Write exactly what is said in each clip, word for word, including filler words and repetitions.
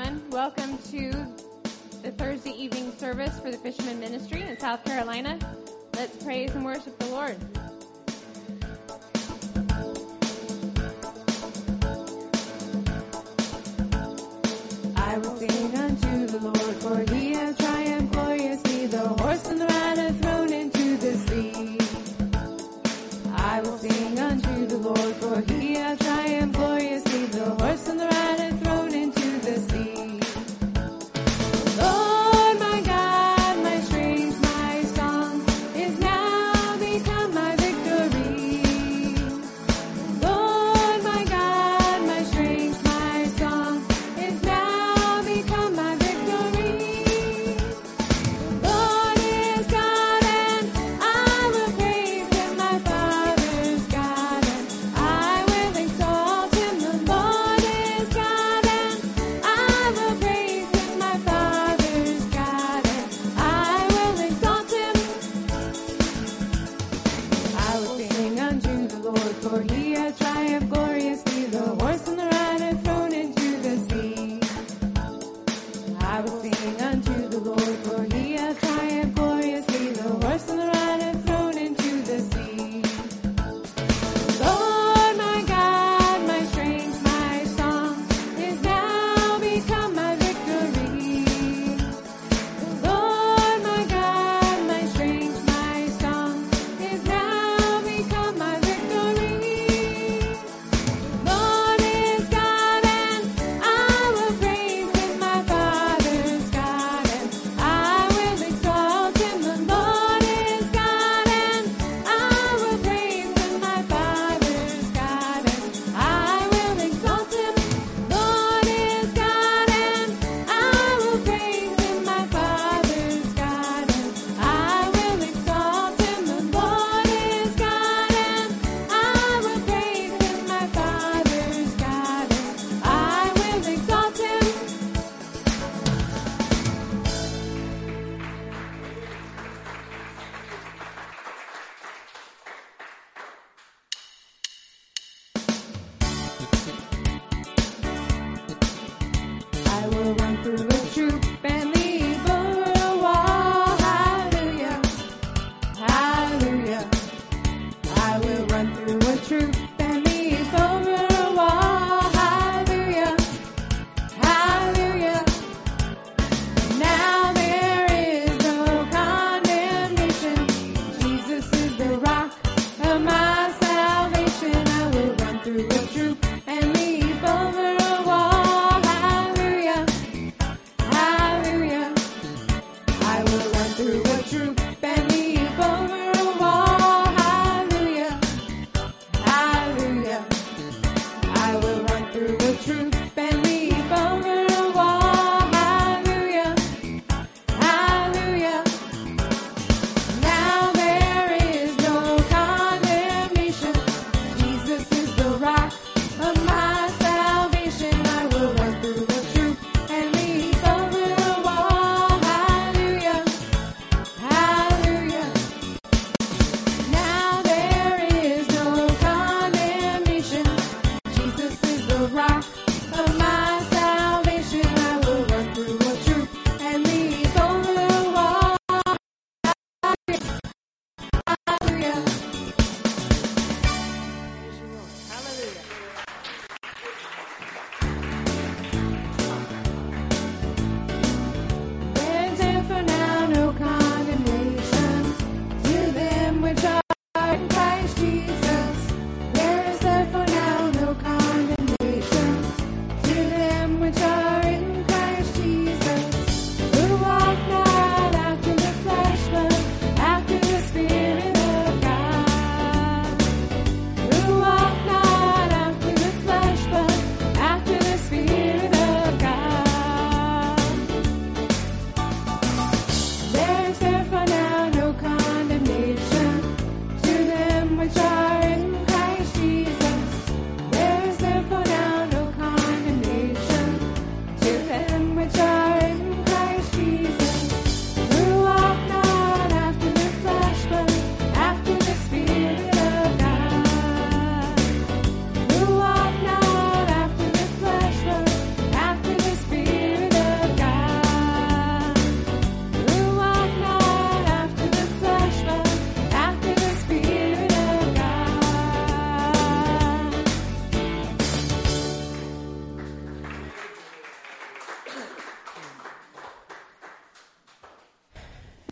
everyone. Welcome to the Thursday evening service for the Fisherman Ministry in South Carolina. Let's praise and worship the Lord. I will sing unto the Lord, for he has triumphed gloriously. The horse and the rider thrown into the sea. I will sing unto the Lord, for he has triumphed gloriously. The horse and the rider thrown into the sea. Lord, my God, my strength, my song is now become my victory. Lord, my God, my strength, my song is now become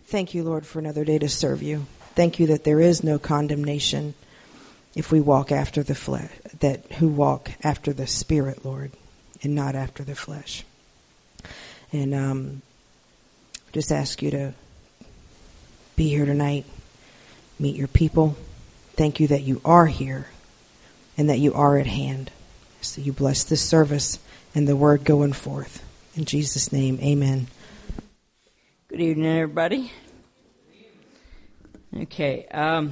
Thank you, Lord, for another day to serve you. Thank you that there is no condemnation if we walk after the flesh, that who walk after the Spirit, Lord, and not after the flesh. And um, just ask you to be here tonight, meet your people. Thank you that you are here and that you are at hand. So you bless this service and the word going forth. In Jesus' name, amen. Good evening, everybody. Okay. Um,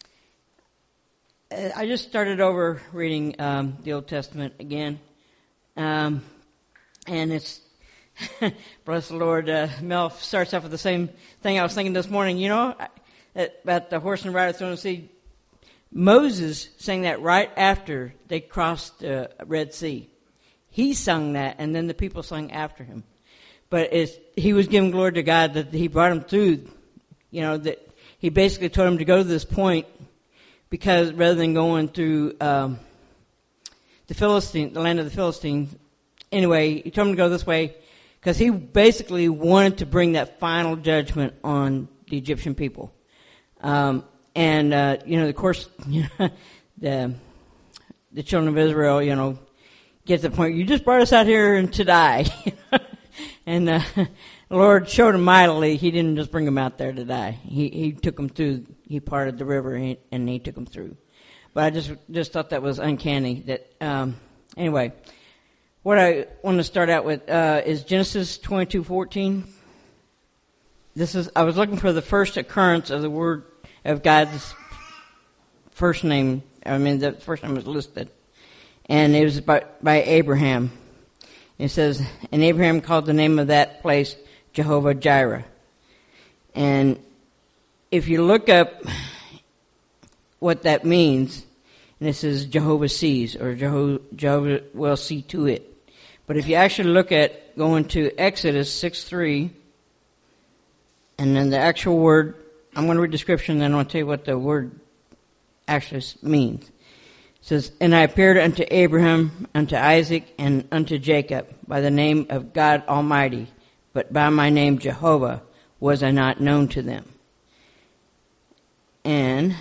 I just started over reading um, the Old Testament again. Um, and it's, bless the Lord, uh, Mel starts off with the same thing I was thinking this morning. You know, about the horse and rider thrown in the sea. Moses sang that right after they crossed the Red Sea. He sung that, and then the people sung after him. But it's, he was giving glory to God that he brought him through, you know, that he basically told him to go to this point because rather than going through um, the Philistine, the land of the Philistines, anyway, he told him to go this way because he basically wanted to bring that final judgment on the Egyptian people. Um, and, uh, you know, of course, you know, the, the children of Israel, you know, get to the point, you just brought us out here to die. And uh, the Lord showed him mightily. He didn't just bring them out there to die. He he took them through. He parted the river and he, and he took them through. But I just just thought that was uncanny. That um, anyway, what I want to start out with uh, is Genesis twenty-two fourteen. This is I was looking for the first occurrence of the word of God's first name. I mean, the first name was listed, and it was by by Abraham. It says, and Abraham called the name of that place Jehovah Jireh. And if you look up what that means, and it says Jehovah sees, or Jehovah, Jehovah will see to it. But if you actually look at going to Exodus six three, and then the actual word, I'm going to read the description, then I'm going to tell you what the word actually means. It says, and I appeared unto Abraham, unto Isaac, and unto Jacob by the name of God Almighty, but by my name Jehovah was I not known to them. And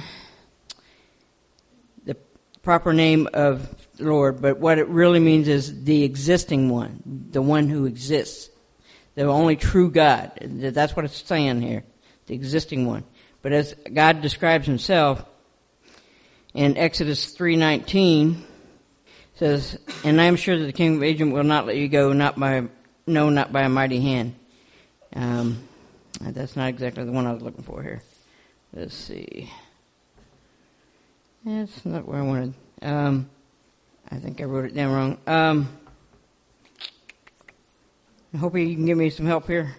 the proper name of the Lord, but what it really means is the existing one, the one who exists, the only true God. That's what it's saying here, the existing one. But as God describes himself, in Exodus three nineteen, says, and I am sure that the king of Egypt will not let you go, not by, no, not by a mighty hand. Um, that's not exactly the one I was looking for here. Let's see. That's not where I wanted. Um, I think I wrote it down wrong. Um, I hope you can give me some help here.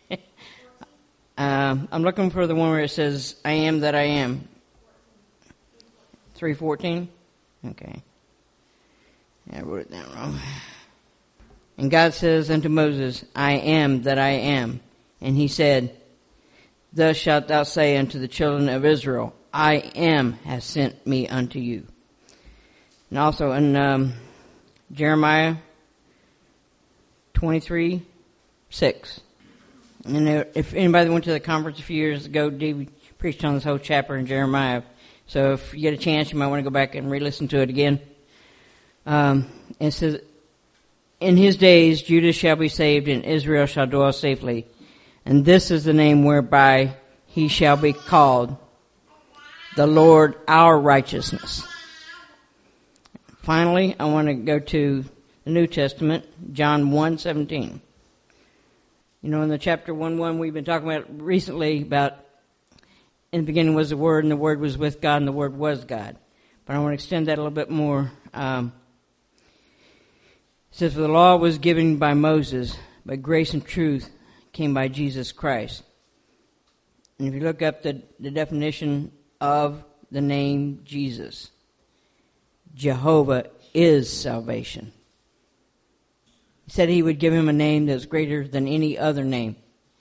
um, I'm looking for the one where it says, I am that I am. three fourteen? Okay. Yeah, I wrote it down wrong. And God says unto Moses, I am that I am. And he said, thus shalt thou say unto the children of Israel, I am has sent me unto you. And also in um, Jeremiah twenty-three six. And if anybody went to the conference a few years ago, David preached on this whole chapter in Jeremiah. So if you get a chance, you might want to go back and re-listen to it again. Um, it says, in his days Judah shall be saved and Israel shall dwell safely. And this is the name whereby he shall be called, the Lord our righteousness. Finally, I want to go to the New Testament, John one seventeen. You know, in the chapter one one we've been talking about recently about in the beginning was the Word, and the Word was with God, and the Word was God. But I want to extend that a little bit more. Um, it says, for the law was given by Moses, but grace and truth came by Jesus Christ. And if you look up the, the definition of the name Jesus, Jehovah is salvation. He said he would give him a name that's greater than any other name.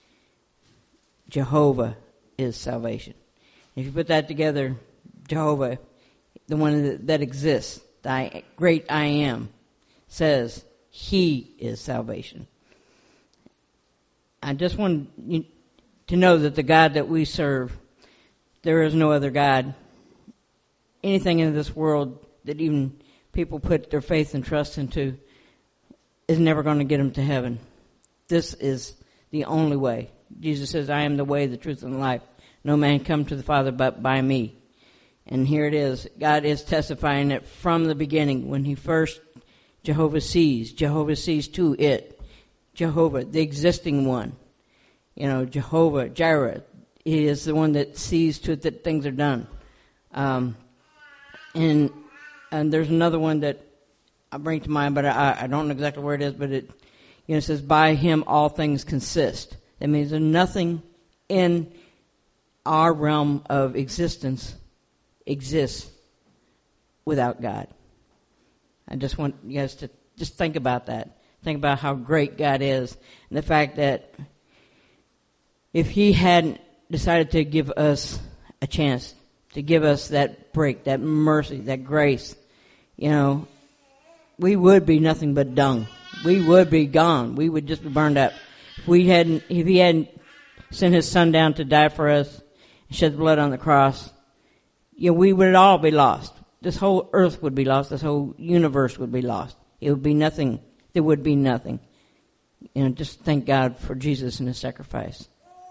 Jehovah is salvation. If you put that together, Jehovah, the one that, that exists, the great I am, says he is salvation. I just want you, to know that the God that we serve, there is no other God. Anything in this world that even people put their faith and trust into is never going to get them to heaven. This is the only way. Jesus says, I am the way, the truth, and the life. No man come to the Father but by me. And here it is. God is testifying it from the beginning. When he first, Jehovah sees. Jehovah sees to it. Jehovah, the existing one. You know, Jehovah, Jireh. He is the one that sees to it that things are done. Um, and and there's another one that I bring to mind, but I, I don't know exactly where it is, but it, you know, it says, by him all things consist. That means there's nothing in our realm of existence exists without God. I just want you guys to just think about that. Think about how great God is, and the fact that if he hadn't decided to give us a chance, to give us that break, that mercy, that grace, you know, we would be nothing but dung. We would be gone. We would just be burned up. If we hadn't, if he hadn't sent his son down to die for us and shed blood on the cross, you know, we would all be lost. This whole earth would be lost. This whole universe would be lost. It would be nothing. There would be nothing. You know, just thank God for Jesus and his sacrifice.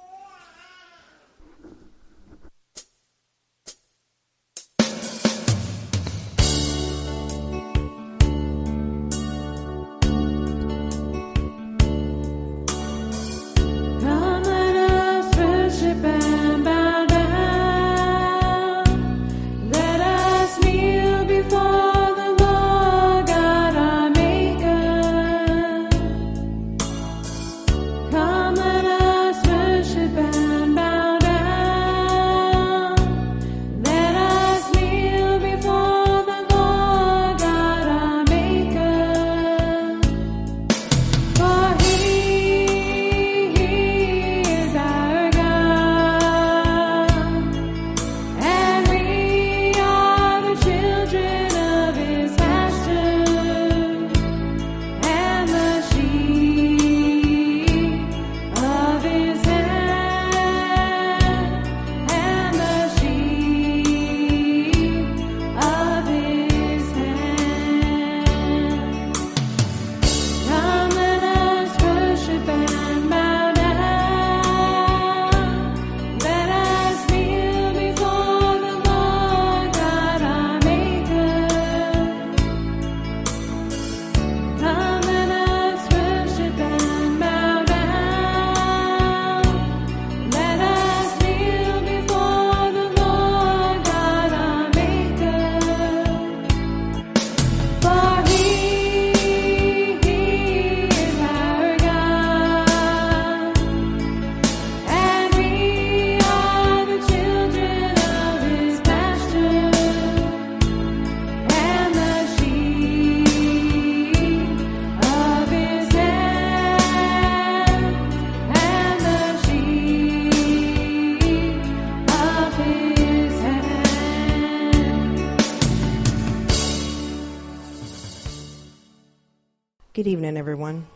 Good evening, everyone.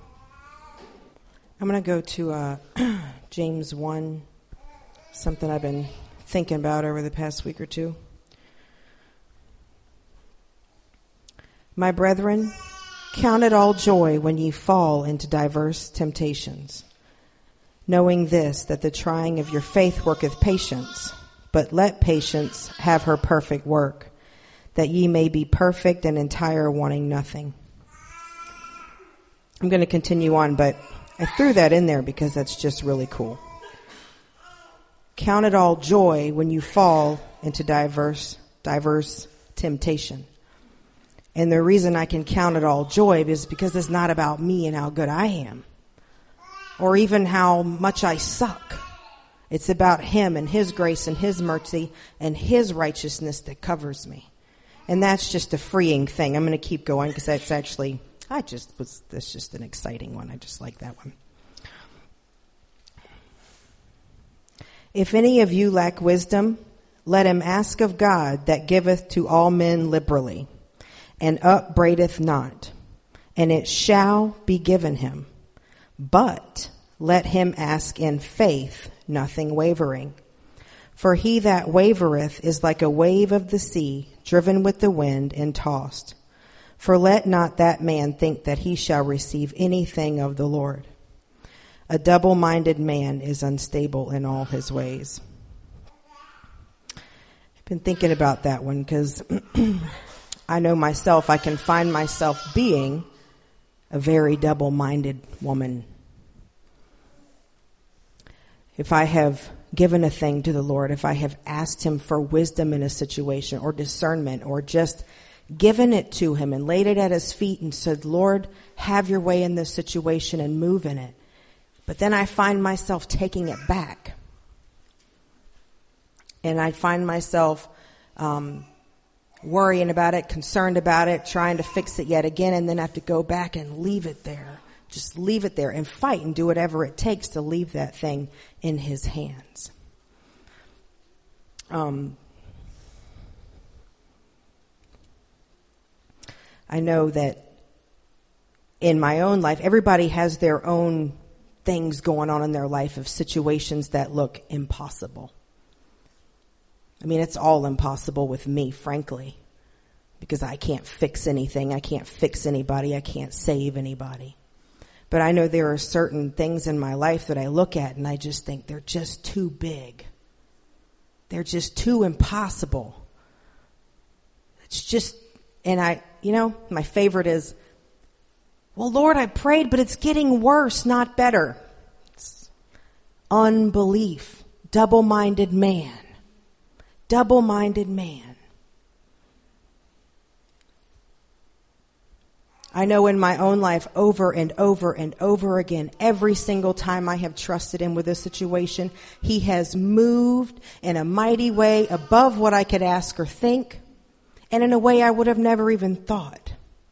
I'm going to go to uh, James one, something I've been thinking about over the past week or two. My brethren, count it all joy when ye fall into diverse temptations, knowing this, that the trying of your faith worketh patience. But let patience have her perfect work, that ye may be perfect and entire, wanting nothing. I'm going to continue on, but I threw that in there because that's just really cool. Count it all joy when you fall into diverse, diverse temptation. And the reason I can count it all joy is because it's not about me and how good I am, or even how much I suck. It's about him and his grace and his mercy and his righteousness that covers me. And that's just a freeing thing. I'm going to keep going because that's actually... I just was, that's just an exciting one. I just like that one. If any of you lack wisdom, let him ask of God that giveth to all men liberally, and upbraideth not, and it shall be given him. But let him ask in faith, nothing wavering. For he that wavereth is like a wave of the sea, driven with the wind and tossed. For let not that man think that he shall receive anything of the Lord. A double-minded man is unstable in all his ways. I've been thinking about that one because I know myself, I can find myself being a very double-minded woman. If I have given a thing to the Lord, if I have asked him for wisdom in a situation or discernment or just given it to him and laid it at his feet and said, Lord, have your way in this situation and move in it. But then I find myself taking it back. And I find myself um, worrying about it, concerned about it, trying to fix it yet again, and then have to go back and leave it there. Just leave it there and fight and do whatever it takes to leave that thing in his hands. Um, I know that in my own life, everybody has their own things going on in their life of situations that look impossible. I mean, it's all impossible with me, frankly, because I can't fix anything. I can't fix anybody. I can't save anybody. But I know there are certain things in my life that I look at and I just think they're just too big. They're just too impossible. It's just, and I, you know, my favorite is, well, Lord, I prayed, but it's getting worse, not better. It's unbelief. Double-minded man. Double-minded man. I know in my own life over and over and over again, every single time I have trusted him with a situation, he has moved in a mighty way above what I could ask or think, and in a way I would have never even thought.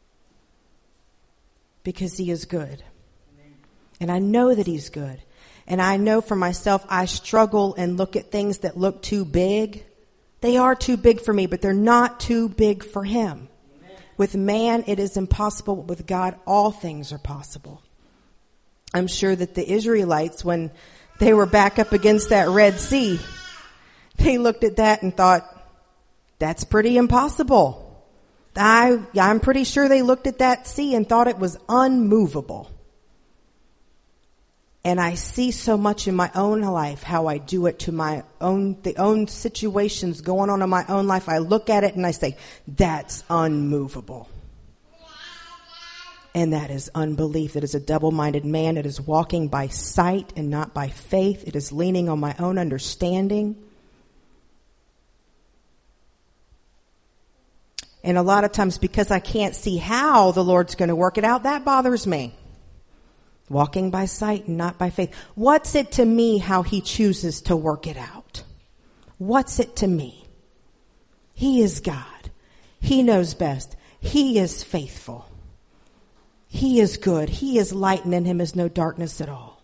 Because he is good. And I know that he's good. And I know for myself, I struggle and look at things that look too big. They are too big for me, but they're not too big for him. Amen. With man, it is impossible. With God, all things are possible. I'm sure that the Israelites, when they were back up against that Red Sea, they looked at that and thought, that's pretty impossible. I, I'm pretty sure they looked at that sea and thought it was unmovable. And I see so much in my own life how I do it to my own, the own situations going on in my own life. I look at it and I say, that's unmovable. And that is unbelief. It is a double-minded man. It is walking by sight and not by faith. It is leaning on my own understanding. And a lot of times because I can't see how the Lord's going to work it out, that bothers me. Walking by sight and not by faith. What's it to me how he chooses to work it out? What's it to me? He is God. He knows best. He is faithful. He is good. He is light, and in him is no darkness at all.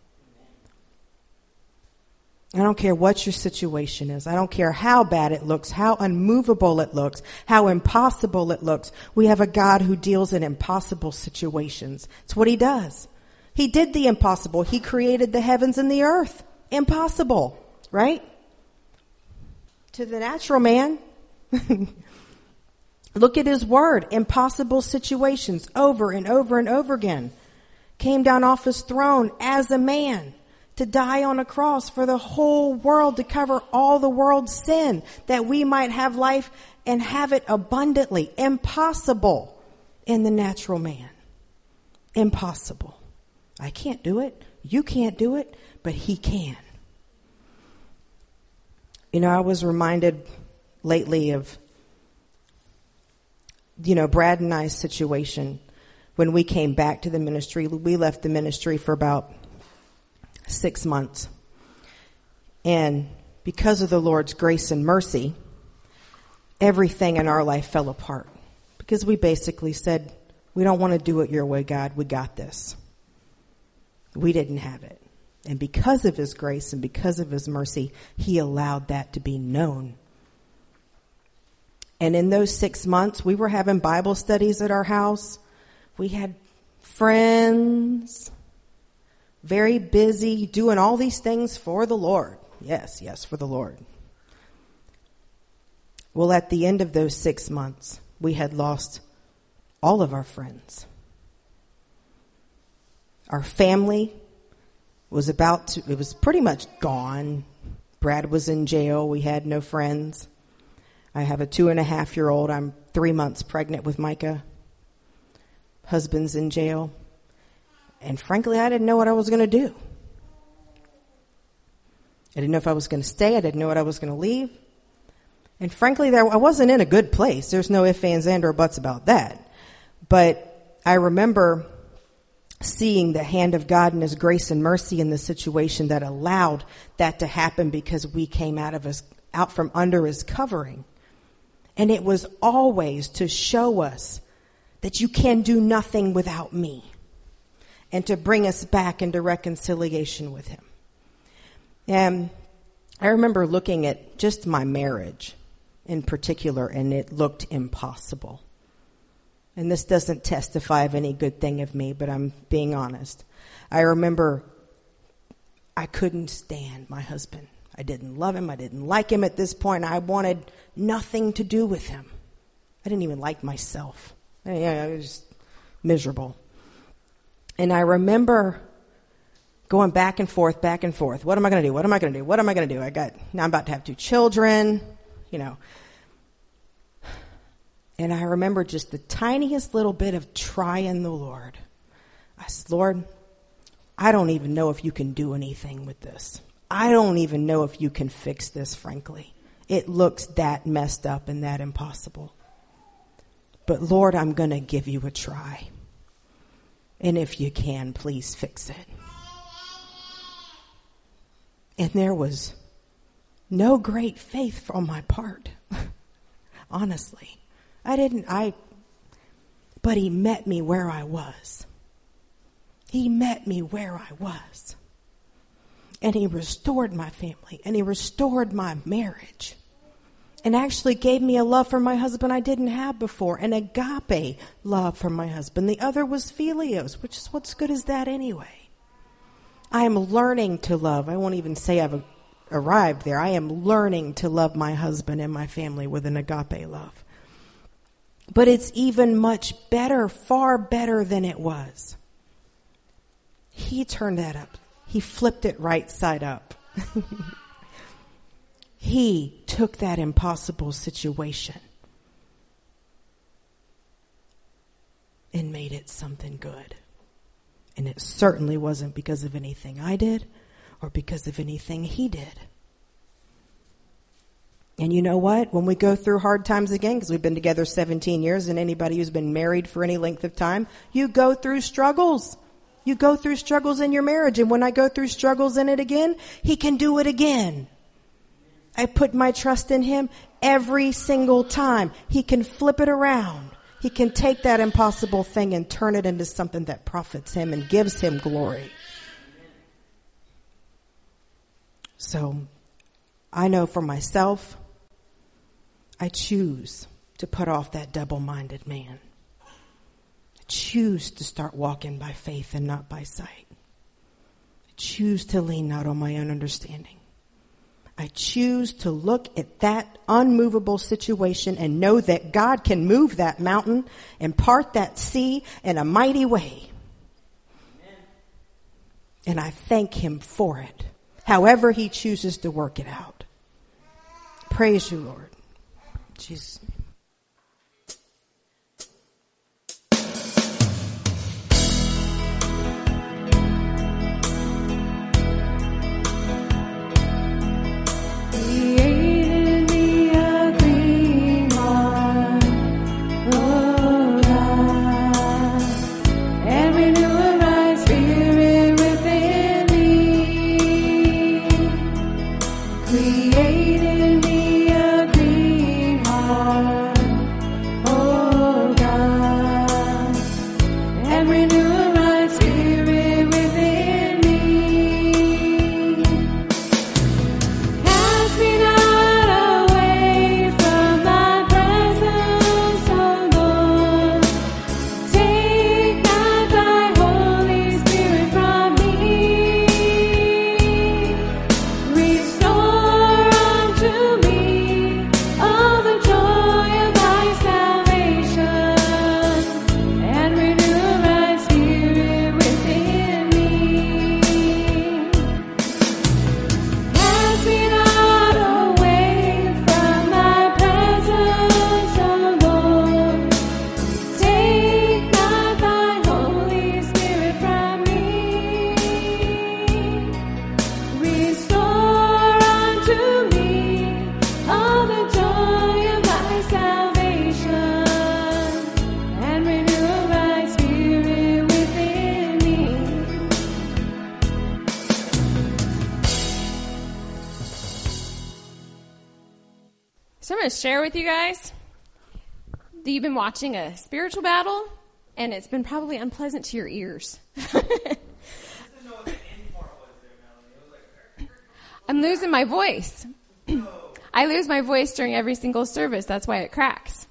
I don't care what your situation is. I don't care how bad it looks, how unmovable it looks, how impossible it looks. We have a God who deals in impossible situations. It's what he does. He did the impossible. He created the heavens and the earth. Impossible, right? To the natural man. Look at his word. Impossible situations over and over and over again. Came down off his throne as a man to die on a cross for the whole world, to cover all the world's sin, that we might have life and have it abundantly. Impossible in the natural man. Impossible. I can't do it. You can't do it, but he can. You know, I was reminded lately of, you know, Brad and I's situation when we came back to the ministry. We left the ministry for about six months. And because of the Lord's grace and mercy, everything in our life fell apart. Because we basically said, we don't want to do it your way, God. We got this. We didn't have it. And because of his grace and because of his mercy, he allowed that to be known. And in those six months, we were having Bible studies at our house. We had friends. very busy doing all these things for the Lord. Yes, yes, for the Lord. Well, at the end of those six months, we had lost all of our friends. Our family was about to, it was pretty much gone. Brad was in jail. We had no friends. I have a two and a half year old. I'm three months pregnant with Micah. Husband's in jail. And frankly, I didn't know what I was going to do. I didn't know if I was going to stay. I didn't know what I was going to leave. And frankly, there, I wasn't in a good place. There's no ifs, ands, and or buts about that. But I remember seeing the hand of God and his grace and mercy in the situation that allowed that to happen, because we came out of his, out from under his covering. And it was always to show us that you can do nothing without me, and to bring us back into reconciliation with him. And I remember looking at just my marriage in particular, and it looked impossible. And this doesn't testify of any good thing of me, but I'm being honest. I remember I couldn't stand my husband. I didn't love him. I didn't like him at this point. I wanted nothing to do with him. I didn't even like myself. I, I was just miserable. And I remember going back and forth, back and forth. What am I going to do? What am I going to do? What am I going to do? I got, now I'm about to have two children, you know. And I remember just the tiniest little bit of trying the Lord. I said, Lord, I don't even know if you can do anything with this. I don't even know if you can fix this, frankly. It looks that messed up and that impossible. But Lord, I'm going to give you a try. And if you can, please fix it. And there was no great faith on my part. Honestly. I didn't, I, but he met me where I was. He met me where I was. And he restored my family, and he restored my marriage, and actually gave me a love for my husband I didn't have before, an agape love for my husband. The other was philios, which is what's good is that anyway. I am learning to love. I won't even say I've arrived there. I am learning to love my husband and my family with an agape love. But it's even much better, far better than it was. He turned that up. He flipped it right side up. He took that impossible situation and made it something good. And it certainly wasn't because of anything I did or because of anything he did. And you know what? When we go through hard times again, because we've been together seventeen years, and anybody who's been married for any length of time, you go through struggles. You go through struggles in your marriage. And when I go through struggles in it again, he can do it again. I put my trust in him every single time. He can flip it around. He can take that impossible thing and turn it into something that profits him and gives him glory. So I know for myself, I choose to put off that double-minded man. I choose to start walking by faith and not by sight. I choose to lean not on my own understanding. I choose to look at that unmovable situation and know that God can move that mountain and part that sea in a mighty way. Amen. And I thank him for it, however he chooses to work it out. Praise you, Lord. Jesus. Create in me a clean heart. So I'm going to share with you guys that you've been watching a spiritual battle, and it's been probably unpleasant to your ears. I'm losing my voice. I lose my voice during every single service. That's why it cracks.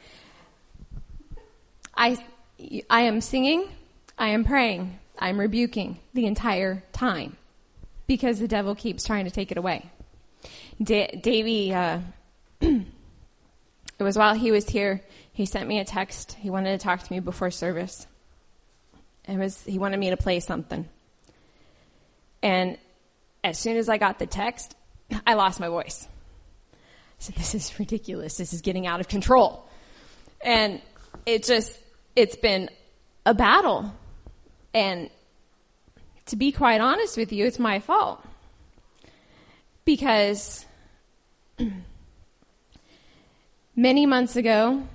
I, I am singing, I am praying, I'm rebuking the entire time because the devil keeps trying to take it away. Da- Davey, uh, it was while he was here, he sent me a text. He wanted to talk to me before service. It was, he wanted me to play something. And as soon as I got the text, I lost my voice. I said, this is ridiculous. This is getting out of control. And it just, it's been a battle. And to be quite honest with you, it's my fault. Because many months ago,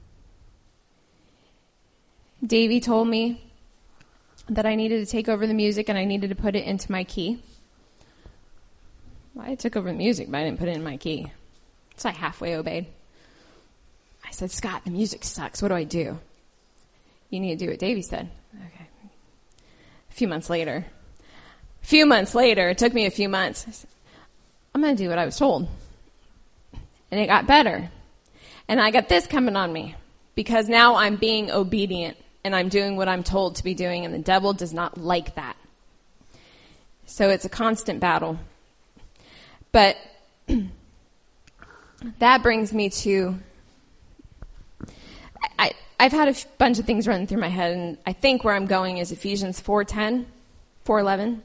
Davey told me that I needed to take over the music and I needed to put it into my key. Well, I took over the music, but I didn't put it in my key. So I halfway obeyed. I said, Scott, the music sucks. What do I do? You need to do what Davey said. Okay. A few months later. A few months later, it took me a few months. I said, I'm going to do what I was told. And it got better. And I got this coming on me. Because now I'm being obedient. And I'm doing what I'm told to be doing. And the devil does not like that. So it's a constant battle. But that brings me to, I, I've had a f- bunch of things running through my head, and I think where I'm going is Ephesians four ten, four eleven.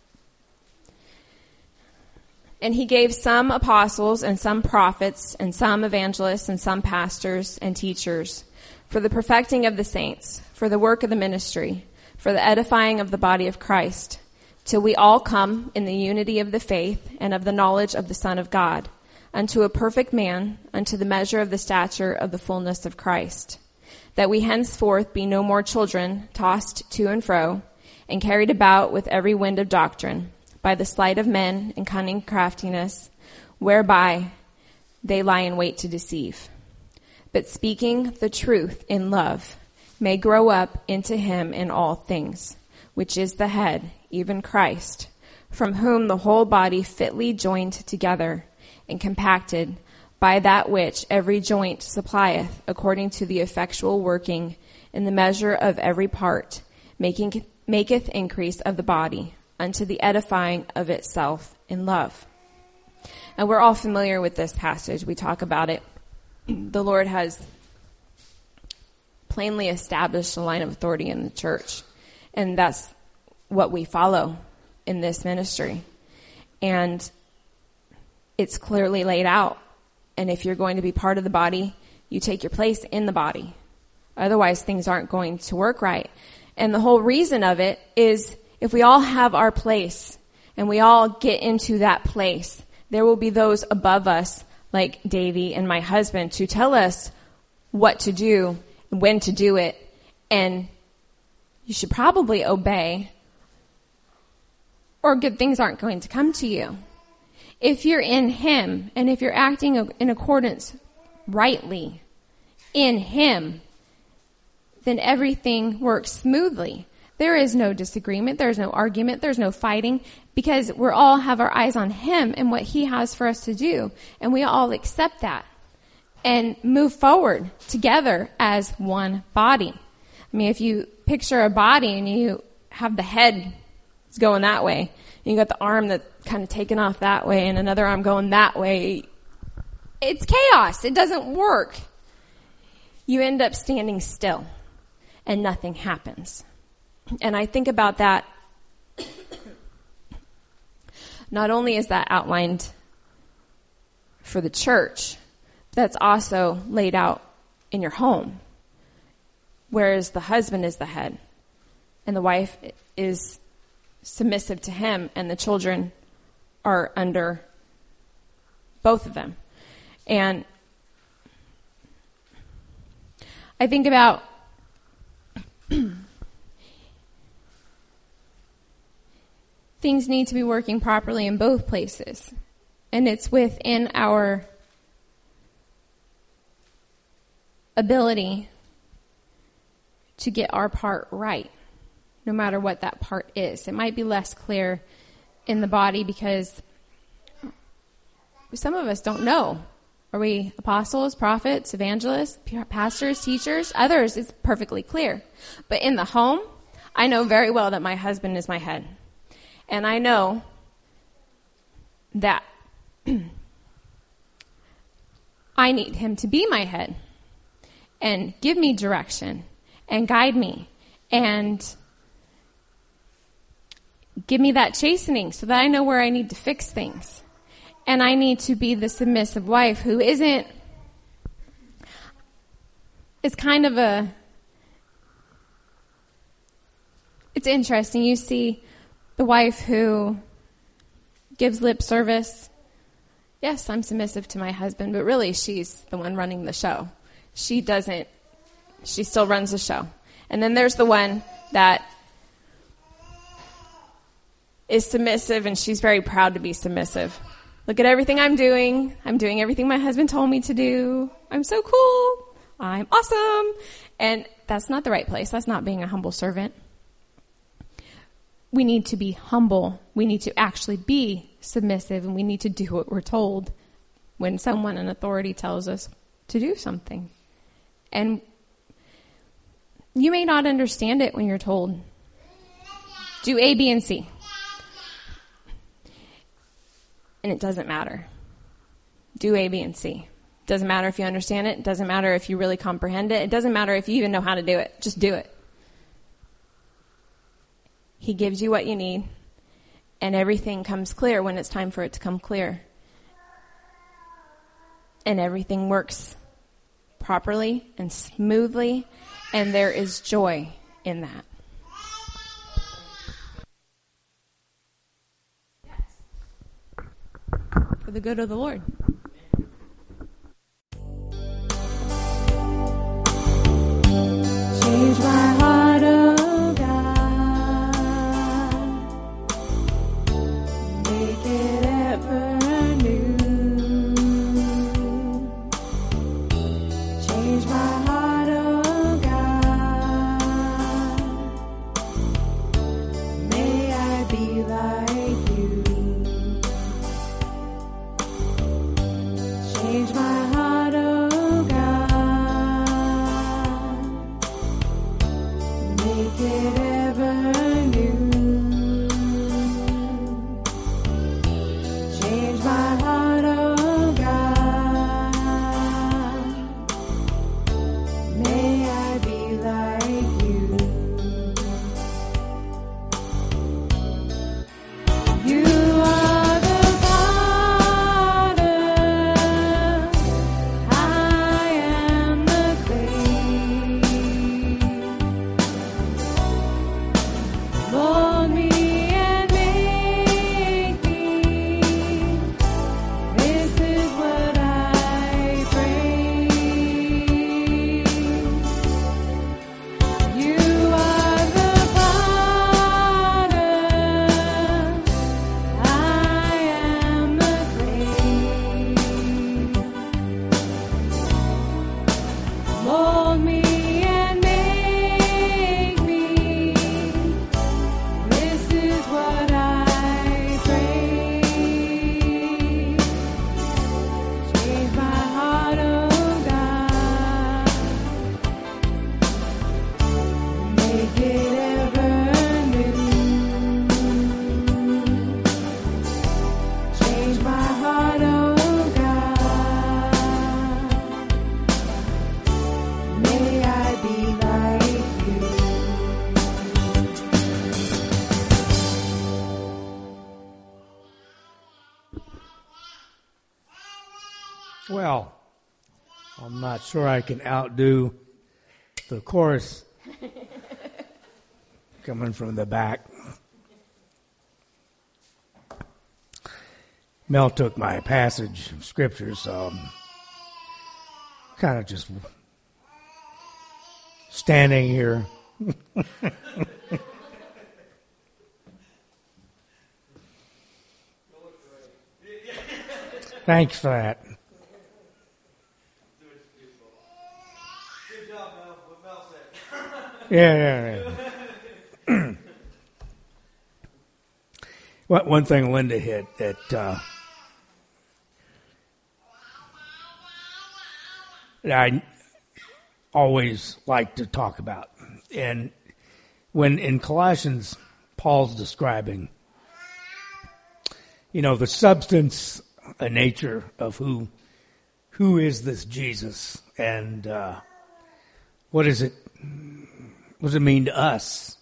And he gave some apostles and some prophets and some evangelists and some pastors and teachers for the perfecting of the saints, for the work of the ministry, for the edifying of the body of Christ, till we all come in the unity of the faith and of the knowledge of the Son of God, unto a perfect man, unto the measure of the stature of the fullness of Christ, that we henceforth be no more children, tossed to and fro, and carried about with every wind of doctrine, by the sleight of men and cunning craftiness, whereby they lie in wait to deceive. But speaking the truth in love, may grow up into him in all things, which is the head, even Christ, from whom the whole body fitly joined together and compacted by that which every joint supplieth, according to the effectual working in the measure of every part, making maketh increase of the body unto the edifying of itself in love. And we're all familiar with this passage. We talk about it. The Lord has plainly established a line of authority in the church, and that's what we follow in this ministry. And it's clearly laid out. And if you're going to be part of the body, you take your place in the body. Otherwise, things aren't going to work right. And the whole reason of it is if we all have our place and we all get into that place, there will be those above us, like Davey and my husband, to tell us what to do, when to do it. And you should probably obey, or good things aren't going to come to you. If you're in him, and if you're acting in accordance rightly in him, then everything works smoothly. There is no disagreement. There's no argument. There's no fighting, because we all have our eyes on him and what he has for us to do. And we all accept that and move forward together as one body. I mean, if you picture a body and you have the head going that way, and you got the arm that's kind of taken off that way and another arm going that way, it's chaos. It doesn't work. You end up standing still and nothing happens. And I think about that. Not only is that outlined for the church, that's also laid out in your home, whereas the husband is the head and the wife is submissive to him, and the children are under both of them. And I think about things need to be working properly in both places. And it's within our ability to get our part right, no matter what that part is. It might be less clear in the body because some of us don't know. Are we apostles, prophets, evangelists, pastors, teachers? Others, it's perfectly clear. But in the home, I know very well that my husband is my head. And I know that I need him to be my head and give me direction and guide me and give me that chastening so that I know where I need to fix things. And I need to be the submissive wife who isn't, it's kind of a, it's interesting. You see the wife who gives lip service. Yes, I'm submissive to my husband, but really she's the one running the show. She doesn't, she still runs the show. And then there's the one that is submissive and she's very proud to be submissive. Look at everything I'm doing. I'm doing everything my husband told me to do. I'm so cool. I'm awesome. And that's not the right place. That's not being a humble servant. We need to be humble. We need to actually be submissive, and we need to do what we're told when someone in authority tells us to do something. And you may not understand it when you're told, do A, B, and C. And it doesn't matter. Do A, B, and C. Doesn't matter if you understand it. It doesn't matter if you really comprehend it. It doesn't matter if you even know how to do it. Just do it. He gives you what you need, and everything comes clear when it's time for it to come clear. And everything works properly and smoothly, and there is joy in that. For the good of the Lord. Change my heart, oh God. Make it ever new. Change my heart, oh God. May I be like you. Change my heart, oh God. Make it ever new. Change my heart, oh God. May I be like you. You are the potter, I am the clay. Mold me and make me. This is what I pray. You are the potter, I am the clay. Mold me and make me. This is what I pray. Change my heart, oh God. Make it ever new. Change my heart, oh God. May I be like you. Well, I'm not sure I can outdo the chorus coming from the back. Mel took my passage of scripture, so I'm kind of just standing here. Thanks for that. Yeah, yeah, yeah. Well, one thing Linda hit that uh, that I always like to talk about, and when in Colossians, Paul's describing, you know, the substance, a nature of who who is this Jesus, and uh, what is it? What does it mean to us?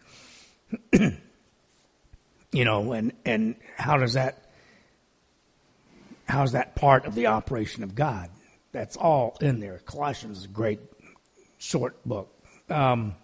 You know, and and how does that? How is that part of the operation of God? That's all in there. Colossians is a great short book. Um,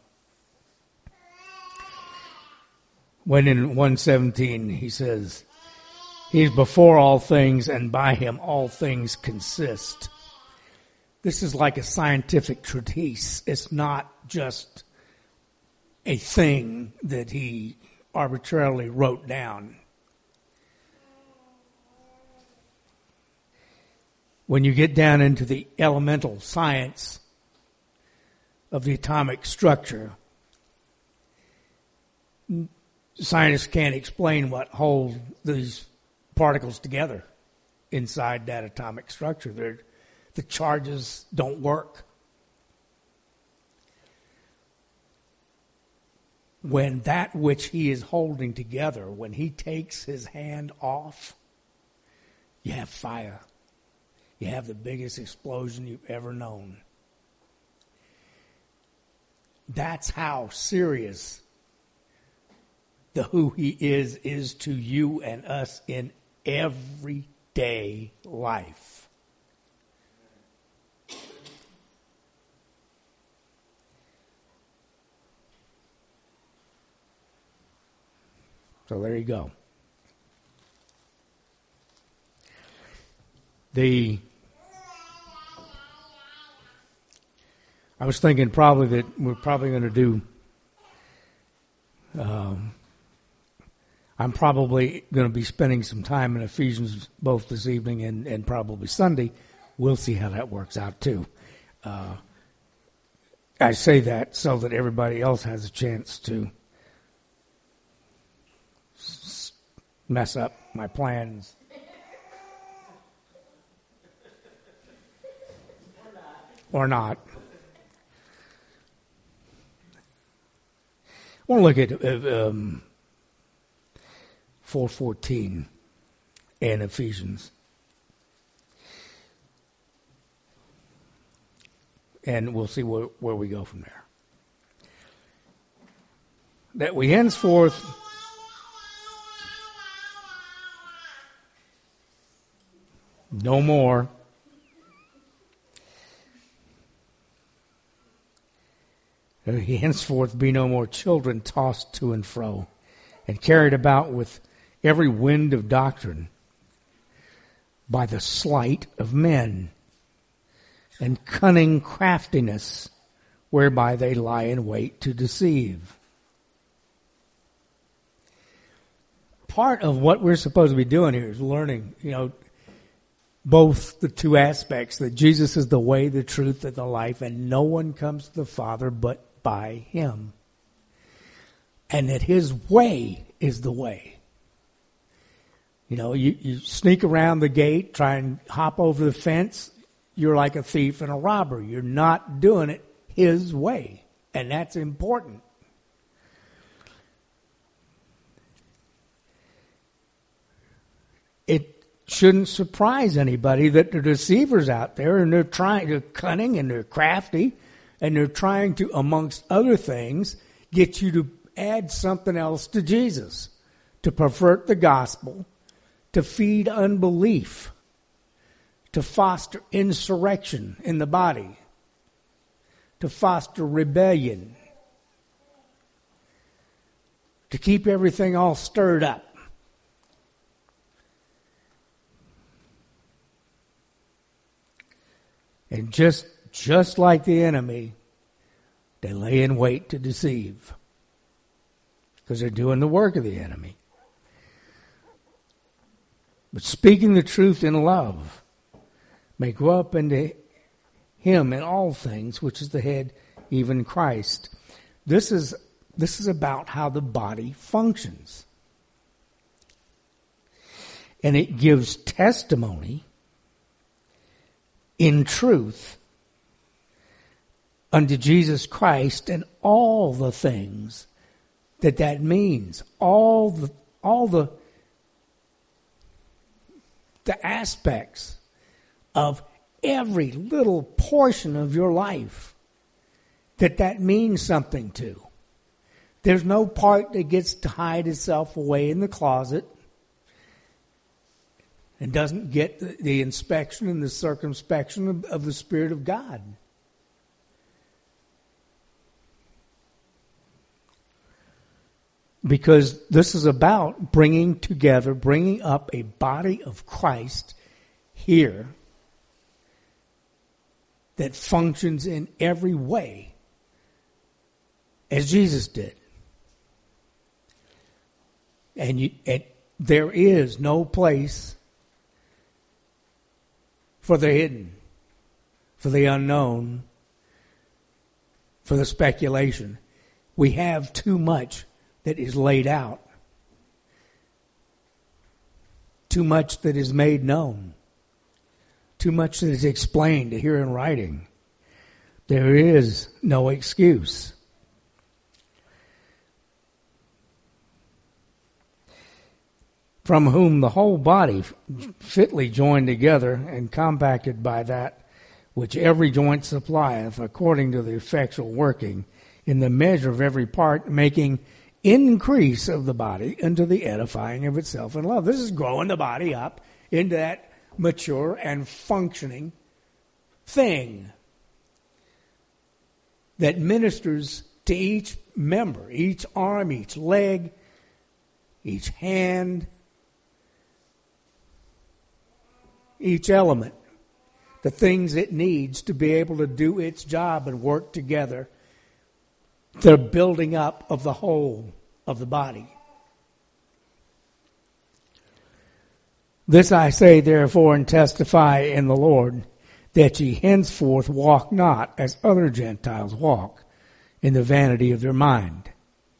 when in one seventeen he says, He's before all things, and by Him all things consist. This is like a scientific treatise. It's not just a thing that He arbitrarily wrote down. When you get down into the elemental science of the atomic structure, scientists can't explain what holds these particles together inside that atomic structure. They're, the charges don't work. When that which he is holding together, when he takes his hand off, you have fire. You have the biggest explosion you've ever known. That's how serious the who he is is to you and us in everyday life. So there you go. The I was thinking probably that we're probably going to do um, I'm probably going to be spending some time in Ephesians both this evening and, and probably Sunday. We'll see how that works out too. Uh, I say that so that everybody else has a chance to s- mess up my plans. Or not. I want to look at uh, um, four fourteen in Ephesians. And we'll see where, where we go from there. That we henceforth no more He henceforth be no more children tossed to and fro and carried about with every wind of doctrine by the sleight of men and cunning craftiness whereby they lie in wait to deceive. Part of what we're supposed to be doing here is learning, you know, both the two aspects, that Jesus is the way, the truth, and the life, and no one comes to the Father but by Him. And that His way is the way. You know, you, you sneak around the gate, try and hop over the fence, you're like a thief and a robber. You're not doing it His way. And that's important. It shouldn't surprise anybody that there are deceivers out there, and they're trying, they're cunning and they're crafty, and they're trying to, amongst other things, get you to add something else to Jesus, to pervert the gospel, to feed unbelief, to foster insurrection in the body, to foster rebellion, to keep everything all stirred up. And just just like the enemy, they lay in wait to deceive, because they're doing the work of the enemy. But speaking the truth in love may grow up into Him in all things, which is the head, even Christ. this is this is about how the body functions. And it gives testimony in truth unto Jesus Christ and all the things that that means. All the all the the aspects of every little portion of your life that that means something to. There's no part that gets to hide itself away in the closet and doesn't get the, the inspection and the circumspection of, of the Spirit of God. Because this is about bringing together, bringing up a body of Christ here that functions in every way as Jesus did. And, you, and there is no place for the hidden, for the unknown, for the speculation. We have too much that is laid out, too much that is made known, too much that is explained here in writing. There is no excuse. From whom the whole body, fitly joined together and compacted by that which every joint supplieth, according to the effectual working in the measure of every part, making increase of the body unto the edifying of itself in love. This is growing the body up into that mature and functioning thing that ministers to each member, each arm, each leg, each hand, each element, the things it needs to be able to do its job and work together. The building up of the whole of the body. This I say therefore and testify in the Lord, that ye henceforth walk not as other Gentiles walk, in the vanity of their mind.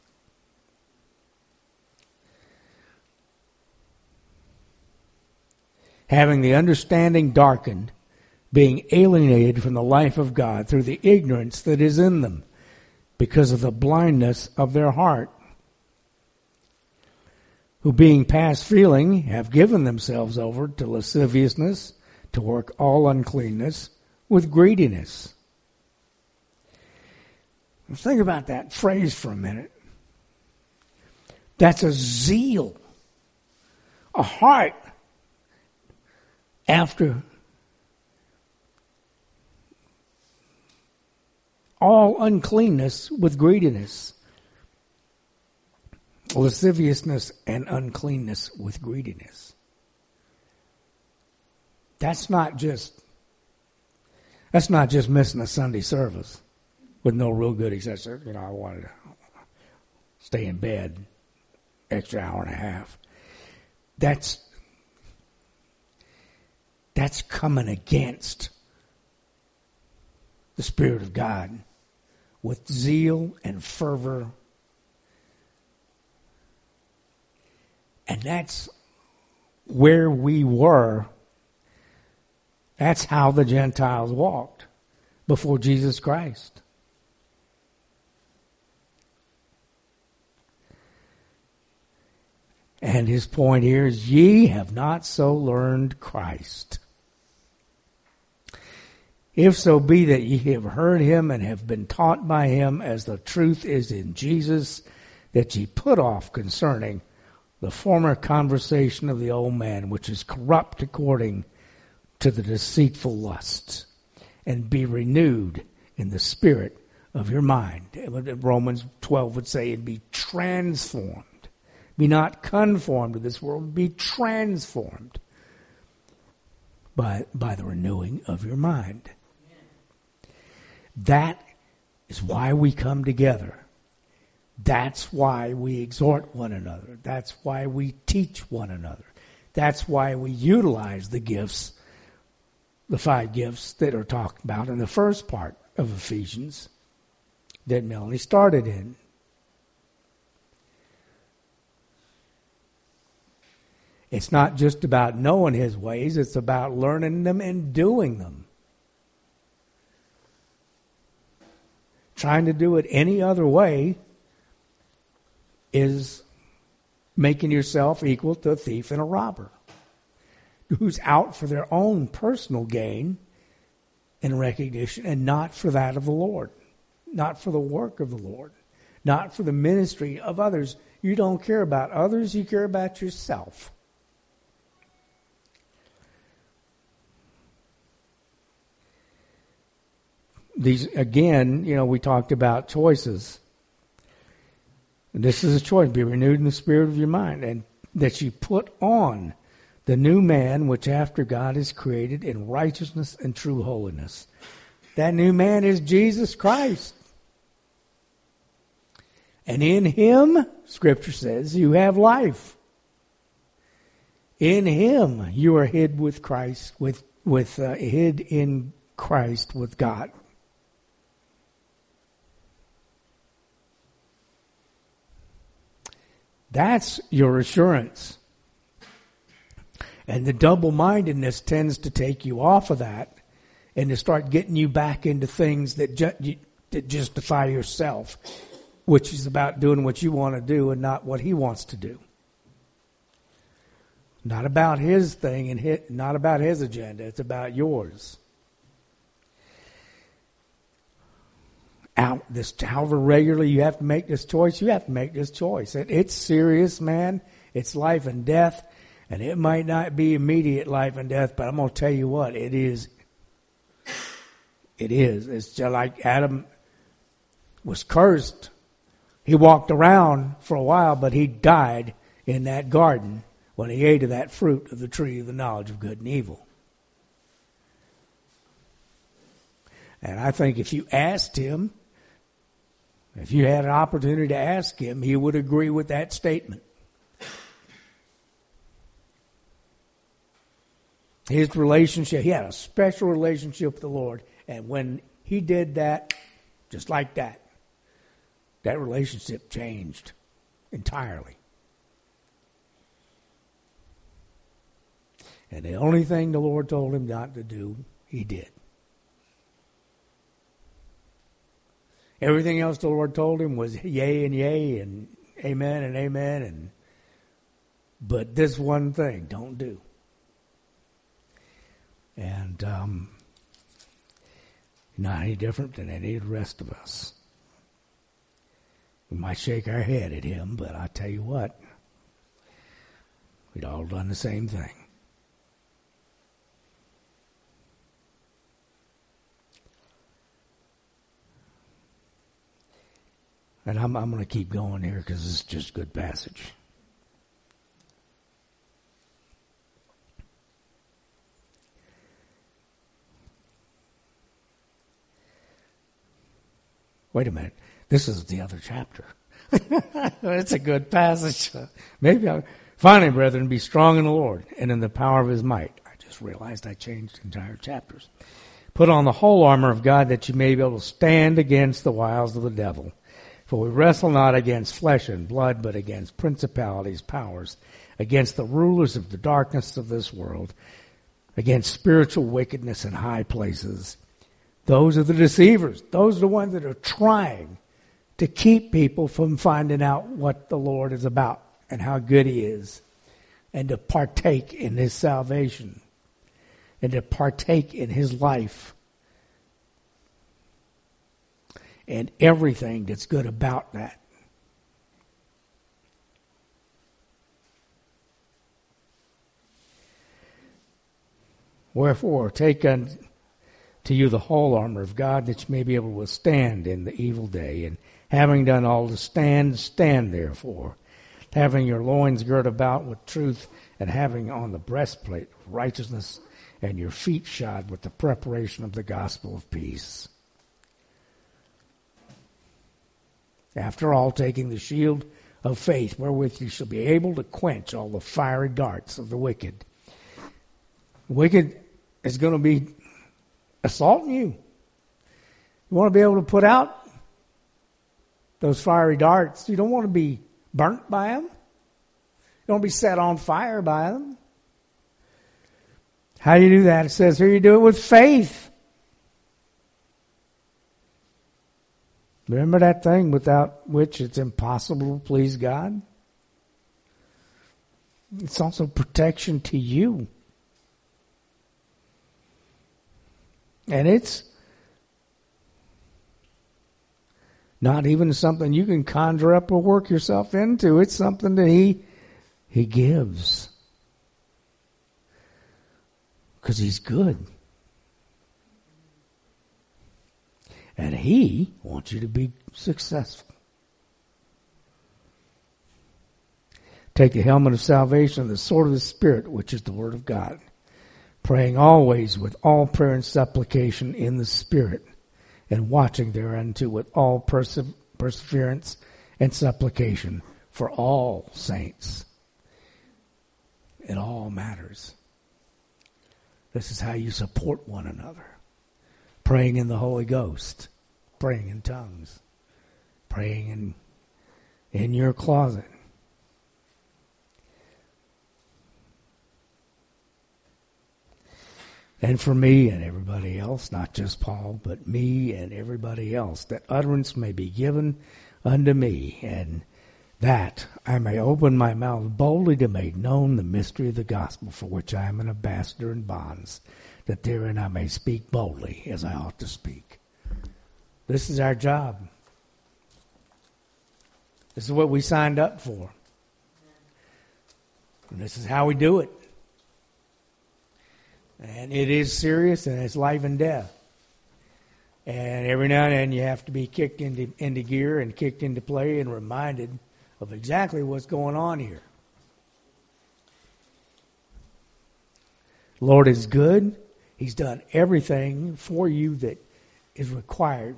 Having the understanding darkened, being alienated from the life of God through the ignorance that is in them, because of the blindness of their heart, who being past feeling have given themselves over to lasciviousness, to work all uncleanness with greediness. Think about that phrase for a minute. That's a zeal, a heart after all uncleanness with greediness. Lasciviousness and uncleanness with greediness. That's not just that's not just missing a Sunday service with no real good excess. You know, I wanted to stay in bed extra hour and a half. That's that's coming against the Spirit of God with zeal and fervor. And that's where we were. That's how the Gentiles walked before Jesus Christ. And his point here is, ye have not so learned Christ. If so be that ye have heard him and have been taught by him, as the truth is in Jesus, that ye put off concerning the former conversation of the old man, which is corrupt according to the deceitful lusts, and be renewed in the spirit of your mind. Romans twelve would say, and be transformed. Be not conformed to this world, be transformed by, by the renewing of your mind. That is why we come together. That's why we exhort one another. That's why we teach one another. That's why we utilize the gifts, the five gifts that are talked about in the first part of Ephesians, that Melanie started in. It's not just about knowing his ways, it's about learning them and doing them. Trying to do it any other way is making yourself equal to a thief and a robber who's out for their own personal gain and recognition and not for that of the Lord, not for the work of the Lord, not for the ministry of others. You don't care about others, you care about yourself. These, again, you know, we talked about choices. This is a choice. Be renewed in the spirit of your mind. And that you put on the new man, which after God is created in righteousness and true holiness. That new man is Jesus Christ. And in him, Scripture says, you have life. In him, you are hid with Christ, with, with uh, hid in Christ with God. That's your assurance. And the double-mindedness tends to take you off of that and to start getting you back into things that, ju- that justify yourself, which is about doing what you want to do and not what he wants to do. Not about his thing and his, not about his agenda. It's about yours. Out this, however regularly you have to make this choice, you have to make this choice. It, it's serious, man. It's life and death, and it might not be immediate life and death, but I'm going to tell you what, it is. It is. It's just like Adam was cursed. He walked around for a while, but he died in that garden when he ate of that fruit of the tree of the knowledge of good and evil. And I think if you asked him, if you had an opportunity to ask him, he would agree with that statement. His relationship, he had a special relationship with the Lord. And when he did that, just like that, that relationship changed entirely. And the only thing the Lord told him not to do, he did. Everything else the Lord told him was yay and yay and amen and amen. And but this one thing, don't do. And um, not any different than any of the rest of us. We might shake our head at him, but I tell you what, we'd all done the same thing. And I'm, I'm going to keep going here because it's just a good passage. Wait a minute. This is the other chapter. It's a good passage. Maybe I'll... Finally, brethren, be strong in the Lord and in the power of his might. I just realized I changed entire chapters. Put on the whole armor of God that you may be able to stand against the wiles of the devil. For we wrestle not against flesh and blood, but against principalities, powers, against the rulers of the darkness of this world, against spiritual wickedness in high places. Those are the deceivers. Those are the ones that are trying to keep people from finding out what the Lord is about and how good he is, and to partake in his salvation, and to partake in his life, and everything that's good about that. Wherefore, take unto you the whole armor of God, that you may be able to withstand in the evil day. And having done all to stand, stand therefore, having your loins girt about with truth, and having on the breastplate of righteousness, and your feet shod with the preparation of the gospel of peace. After all, taking the shield of faith, wherewith you shall be able to quench all the fiery darts of the wicked. The wicked is going to be assaulting you. You want to be able to put out those fiery darts. You don't want to be burnt by them. You don't want to be set on fire by them. How do you do that? It says here you do it with faith. Remember that thing without which it's impossible to please God? It's also protection to you. And it's not even something you can conjure up or work yourself into. It's something that He, He gives. Because He's good. And He wants you to be successful. Take the helmet of salvation and the sword of the Spirit, which is the Word of God. Praying always with all prayer and supplication in the Spirit, and watching thereunto with all perse- perseverance and supplication for all saints. It all matters. This is how you support one another. Praying in the Holy Ghost. Praying in tongues. Praying in, in your closet. And for me and everybody else, not just Paul, but me and everybody else, that utterance may be given unto me, and that I may open my mouth boldly to make known the mystery of the gospel, for which I am an ambassador in bonds, that therein I may speak boldly as I ought to speak. This is our job. This is what we signed up for. And this is how we do it. And it is serious, and it's life and death. And every now and then you have to be kicked into, into gear and kicked into play and reminded of exactly what's going on here. Lord is good. He's done everything for you that is required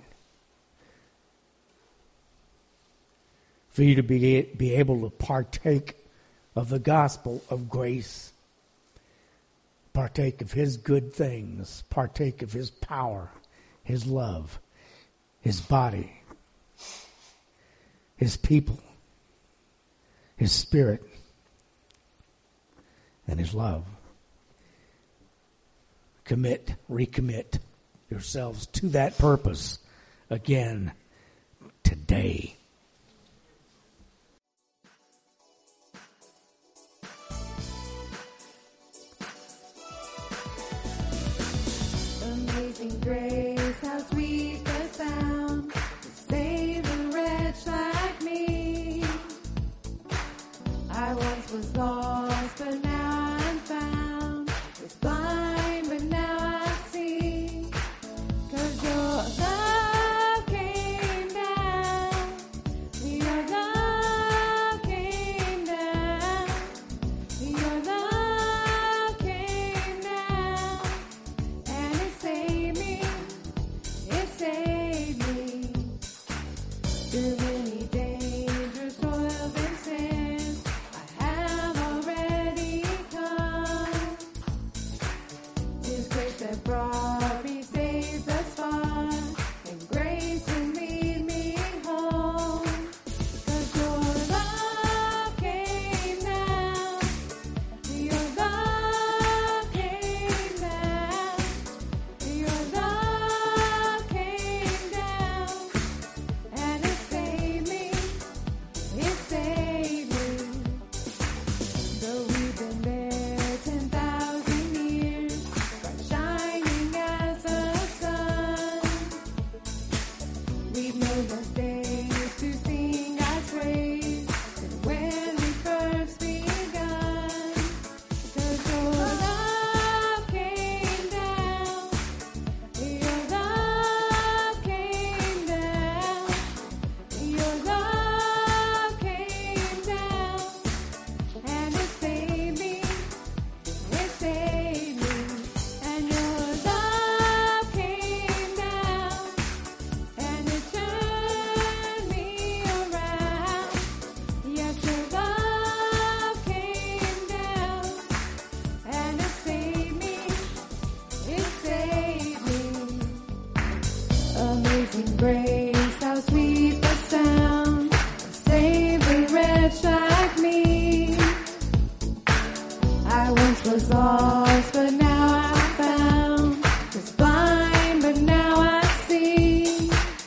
for you to be, be able to partake of the gospel of grace. Partake of His good things. Partake of His power, His love, His body, His people, His Spirit, and His love. Commit, recommit yourselves to that purpose again today. Amazing grace, how sweet the sound to save a wretch like me. I once was lost, but now I'm found. Was blind, but now I see. 'Cause your love came down. Your love came down. Your love came down. And it saved me, it saved me. Through many dangerous toils and sins, I have already come. His grace that brought me safe thus far, and grace to lead me home. 'Cause your love came down, your love came down. Your love came down, and it saved me, it saved me. Though we've been there ten thousand years, bright shining as the sun, we've known those days to sing God's praise, and when we first begun. 'Cause your love came down. Your love came down. Your love came down, and it saved was lost, but now I'm found. Was blind, but now I see.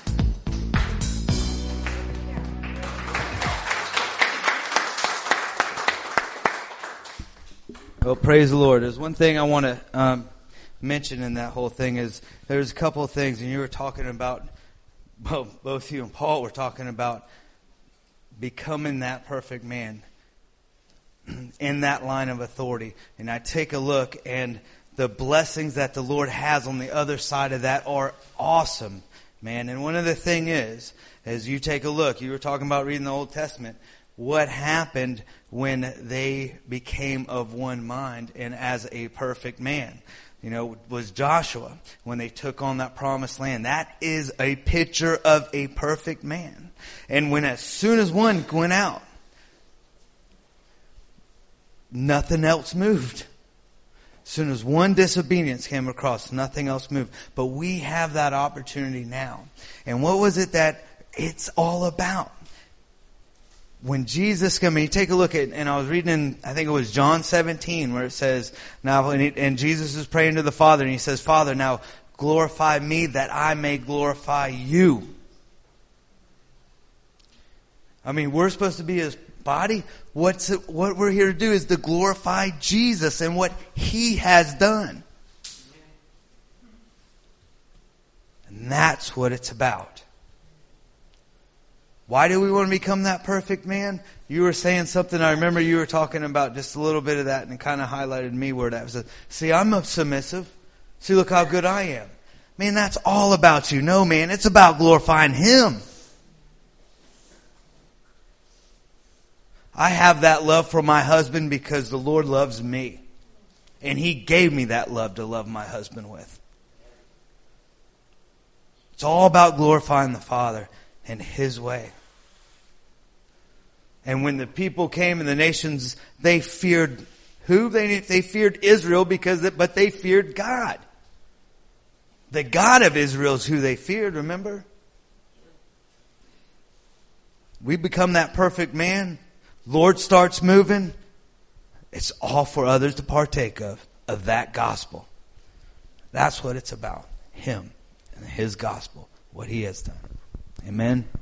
Well, praise the Lord. There's one thing I want to um, mention in that whole thing is there's a couple of things, and you were talking about, well, both you and Paul were talking about becoming that perfect man in that line of authority. And I take a look, and the blessings that the Lord has on the other side of that are awesome, man. And one of the thing is, as you take a look, you were talking about reading the Old Testament, what happened when they became of one mind and as a perfect man. You know, was Joshua when they took on that promised land. That is a picture of a perfect man. And when as soon as one went out, nothing else moved. As soon as one disobedience came across, nothing else moved. But we have that opportunity now. And what was it that it's all about? When Jesus came, you take a look at, and I was reading in, I think it was John seventeen, where it says, now, and, he, and Jesus is praying to the Father, and he says, Father, now glorify me that I may glorify you. I mean, we're supposed to be his body. What's it, what we're here to do is to glorify Jesus and what he has done. And that's what it's about. Why do we want to become that perfect man? You were saying something, I remember you were talking about just a little bit of that, and it kind of highlighted me where that was. See, I'm a submissive. See, look how good I am. Man, that's all about you. No, man, it's about glorifying him. I have that love for my husband because the Lord loves me. And he gave me that love to love my husband with. It's all about glorifying the Father and his way. And when the people came and the nations, they feared who? They, they feared Israel because, it, but they feared God. The God of Israel is who they feared, remember? We become that perfect man. Lord starts moving. It's all for others to partake of, of that gospel. That's what it's about. Him and his gospel, what he has done. Amen.